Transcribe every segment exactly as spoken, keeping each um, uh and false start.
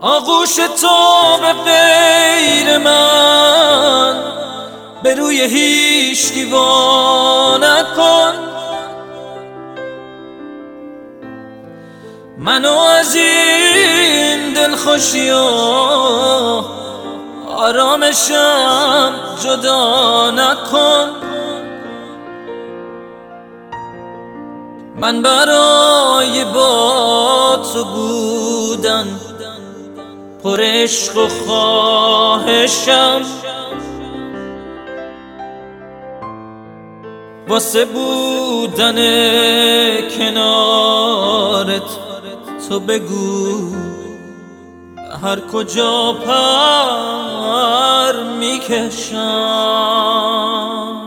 آغوش تو به غیر من به روی هیچکی وا نکن. منو از این دلخوشی و آرامشم جدا نکن. من برای با تو بودن پر عشق و خواهشم، واسه بودن کنارت تو بگو هر کجا پر میکشم.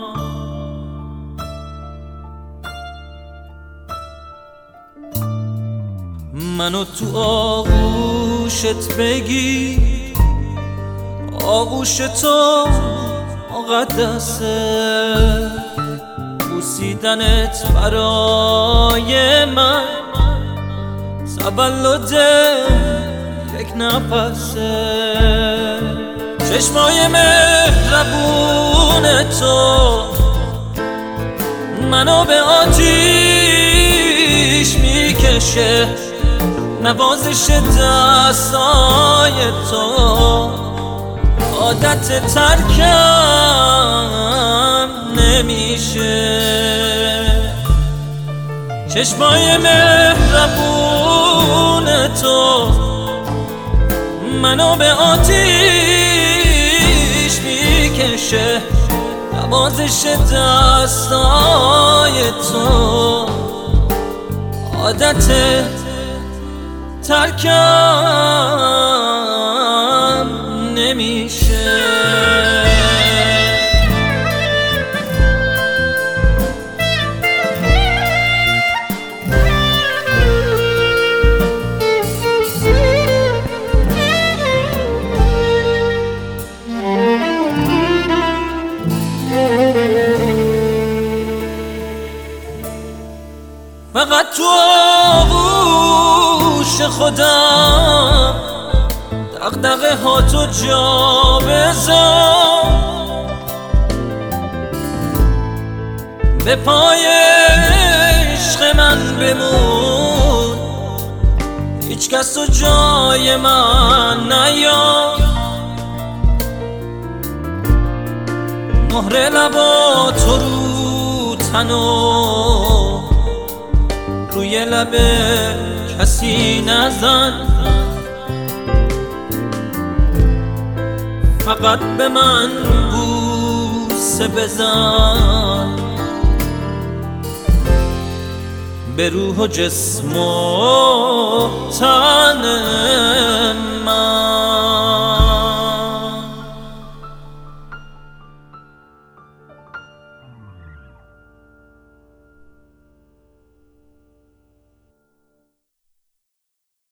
منو تو آغوشت بگی، آغوش تو مقدسه، بوسیدنت برای من تولد یک نفسه. چشمای مهربون تو منو به آتیش میکشه، نوازش دستای تو عادت ترکم نمیشه. چشمای مهربون تو منو به آتیش میکشه، نوازش دستای تو عادت ترکم نمیشه. فقط تو آغوش خودم دغدغه ها تو جا بذار، به پای عشق من بمون، هیچ کس تو جای من نیار. مهر لبا تو رو تنو روی لب کسی نزن، فقط به من بوسه بزن، به روح و جسم و تن